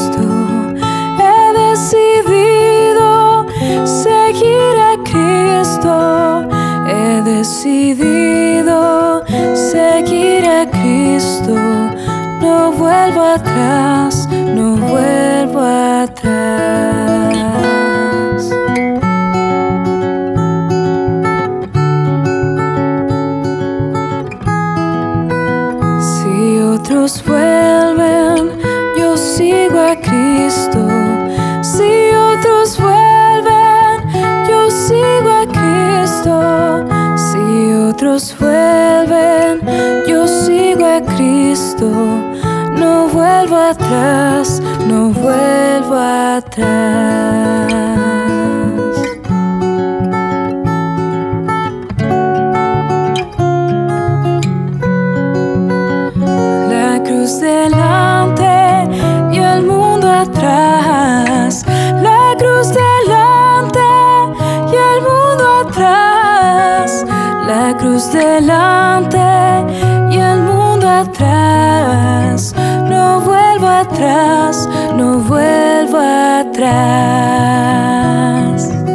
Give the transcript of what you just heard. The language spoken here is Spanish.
Cristo. He decidido seguir a Cristo. He decidido seguir a Cristo. No vuelvo atrás, no vuelvo atrás. Si otros vuelven, yo sigo a Cristo. Si otros vuelven, yo sigo a Cristo. Si otros vuelven, yo sigo a Cristo. No vuelvo atrás, no vuelvo atrás. La cruz delante y el mundo atrás. La cruz delante y el mundo atrás. La cruz delante y el mundo atrás. No vuelvo atrás, no vuelvo atrás.